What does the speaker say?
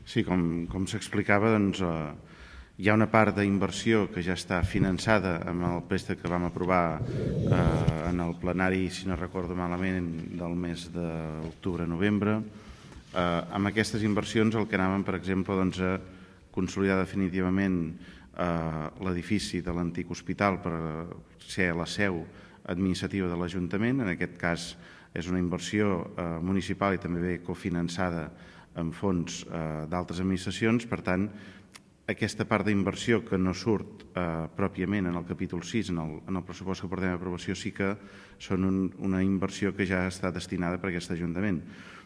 Sí, com s'explicava, doncs, hi ha una part d'inversió que ja està finançada amb el préstec que vam aprovar en el plenari, si no recordo malament, del mes d'octubre-novembre. Amb aquestes inversions el que anàvem, per exemple, doncs, a consolidar definitivament l'edifici de l'antic hospital per ser la seu administrativa de l'Ajuntament. En aquest cas és una inversió municipal i també ve cofinançada amb fons d'altres administracions. Per tant, aquesta part d'inversió que no surt pròpiament en el capítol 6, en el pressupost que portem a aprovació, sí que són una inversió que ja està destinada per aquest Ajuntament.